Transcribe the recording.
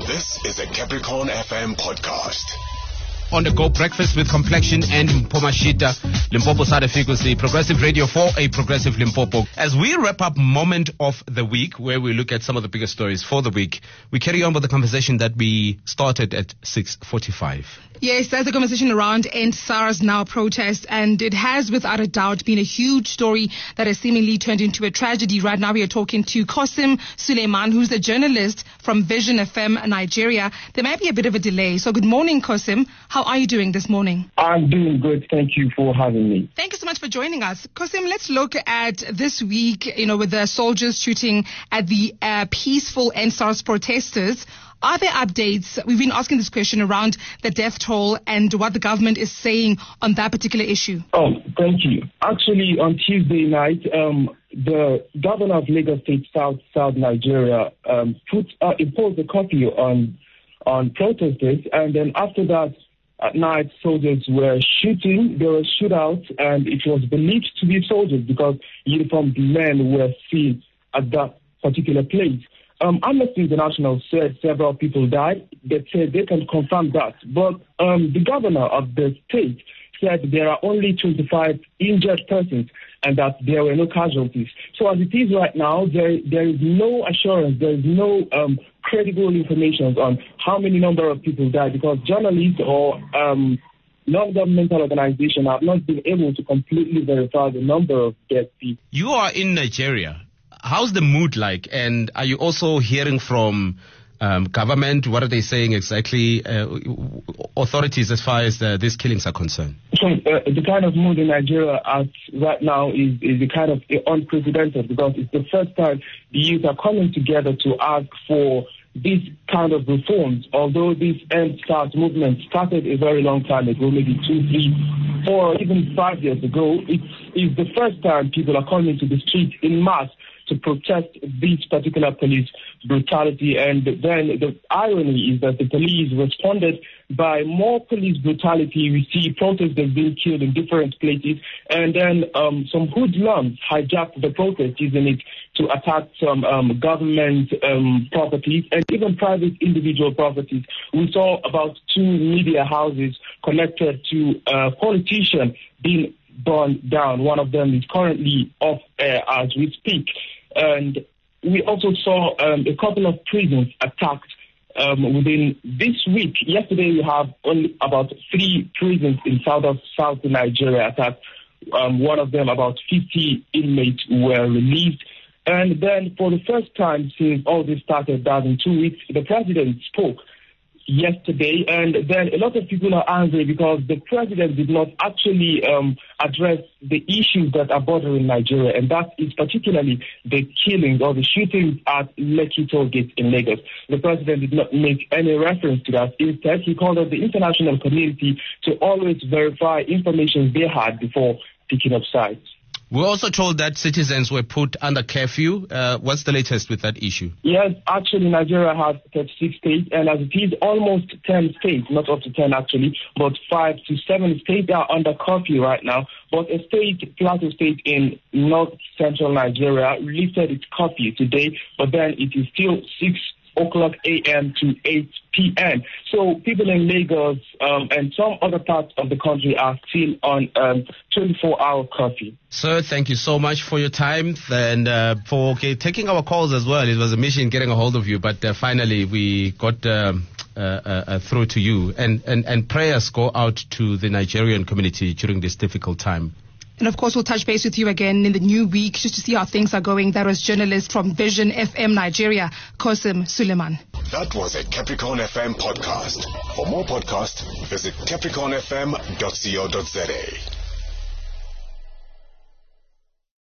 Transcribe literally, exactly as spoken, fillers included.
This is a Capricorn F M podcast. On the go, breakfast with complexion and Mpomashita, Limpopo Sada Frequency, Progressive Radio for a Progressive Limpopo. As we wrap up moment of the week, where we look at some of the biggest stories for the week, we carry on with the conversation that we started at six forty-five. Yes, there's a conversation around End SARS Now protest, and it has without a doubt been a huge story that has seemingly turned into a tragedy. Right now we are talking to Kosim Suleiman, who's a journalist from Vision F M Nigeria. There might be a bit of a delay. So good morning, Kosim. How are you doing this morning? I'm doing good. Thank you for having me. Thank you so much for joining us. Kosim, let's look at this week, you know, with the soldiers shooting at the uh, peaceful End SARS protesters. Are there updates? We've been asking this question around the death toll and what the government is saying on that particular issue. Oh, thank you. Actually, on Tuesday night, um, the governor of Lagos State, South South Nigeria, um, put uh, imposed a curfew on on protesters, and then after that, at night, soldiers were shooting. There were shootouts, and it was believed to be soldiers because uniformed men were seen at that particular place. Um, Amnesty International said several people died. They said they can confirm that. But um, the governor of the state said there are only twenty-five injured persons and that there were no casualties. So as it is right now, there there is no assurance, there is no um, credible information on how many number of people died because journalists or um, non-governmental organizations have not been able to completely verify the number of dead people. You are in Nigeria. How's the mood like? And are you also hearing from um, government? What are they saying exactly? Uh, authorities as far as uh, these killings are concerned? So uh, the kind of mood in Nigeria at right now is, is the kind of unprecedented because it's the first time the youth are coming together to ask for these kind of reforms. Although this End SARS movement started a very long time ago, maybe two, three, four, or even five years ago, it's, it's the first time people are coming to the street in mass to protest this particular police brutality. And then the irony is that the police responded by more police brutality. We see protesters being killed in different places. And then um, some hoodlums hijacked the protest, using it to attack some um, government um, properties and even private individual properties. We saw about two media houses connected to a politician being burned down. One of them is currently off air as we speak. And we also saw um, a couple of prisons attacked um, within this week. Yesterday, we have only about three prisons in south of South Nigeria attacked. Um, one of them, about fifty inmates were released. And then for the first time since all this started, that in two weeks, the president spoke yesterday, and then a lot of people are angry because the president did not actually um, address the issues that are bothering Nigeria, and that is particularly the killings or the shootings at Lekki Toll Gate in Lagos. The president did not make any reference to that. Instead, he called on the international community to always verify information they had before picking up sides. We're also told that citizens were put under curfew. Uh, what's the latest with that issue? Yes, actually, Nigeria has thirty-six states, and as it is, almost ten states, not up to ten actually, but five to seven states are under curfew right now. But a state, Plateau State in north-central Nigeria, lifted its curfew today, but then it is still six o'clock a.m. to eight p.m. So people in Lagos um, and some other parts of the country are still on um, twenty-four hour curfew. Sir, thank you so much for your time and uh, for okay, taking our calls as well. It was a mission getting a hold of you, but uh, finally we got um, uh, uh, through to you. And, and, and prayers go out to the Nigerian community during this difficult time. And of course, we'll touch base with you again in the new week just to see how things are going. That was journalist from Vision F M Nigeria, Kosim Suleiman. That was a Capricorn F M podcast. For more podcasts, visit capricorn f m dot co dot za.